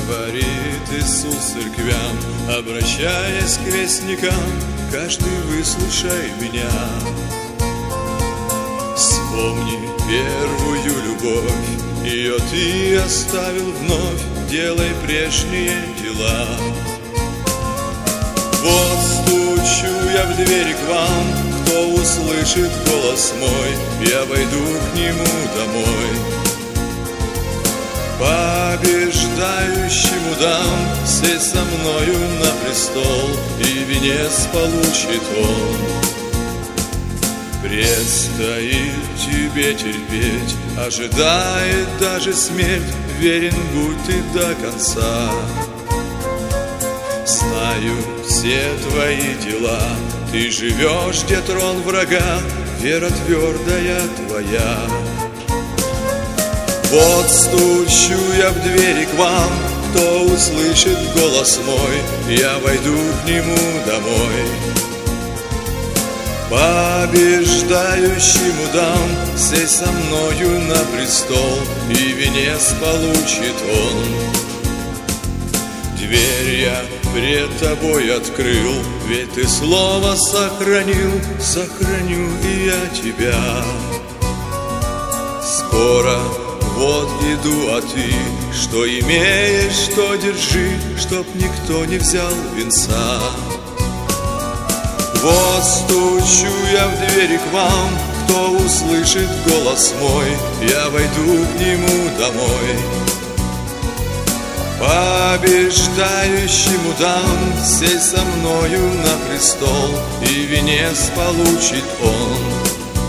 Говорит Иисус церквям, обращаясь к вестникам: каждый выслушай меня. Вспомни первую любовь, ее ты оставил вновь, делай прежние дела. Вот стучу я в двери к вам, кто услышит голос мой, я войду к нему домой. Побеждающему дам сесть со мною на престол, и венец получит он. Предстоит тебе терпеть, ожидает даже смерть, верен будь ты до конца. Знаю все твои дела, ты живешь, где трон врага, вера твердая твоя. Вот стучу я в двери к вам, кто услышит голос мой, я войду к нему домой. Побеждающему дам сесть со мною на престол, и венец получит он. Дверь я пред тобой открыл, ведь ты слово сохранил, сохраню и я тебя. Скоро вот иду, а ты что имеешь, что держи, чтоб никто не взял венца. Вот стучу я в двери к вам, кто услышит голос мой, я войду к нему домой. Побеждающему дам сесть со мною на престол, и венец получит он.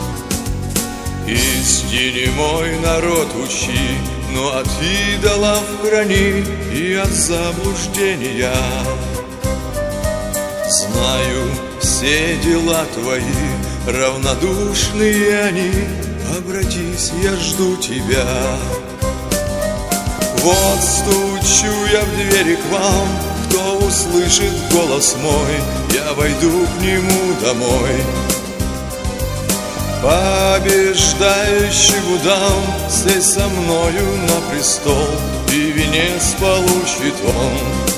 Истине мой народ учи, но от идолов храни и от заблуждения. Знаю все дела твои, равнодушные они, обратись, я жду тебя. Вот стучу я в двери к вам, кто услышит голос мой, я войду к нему домой. Побеждающему дам сесть со мною на престол, и венец получит он.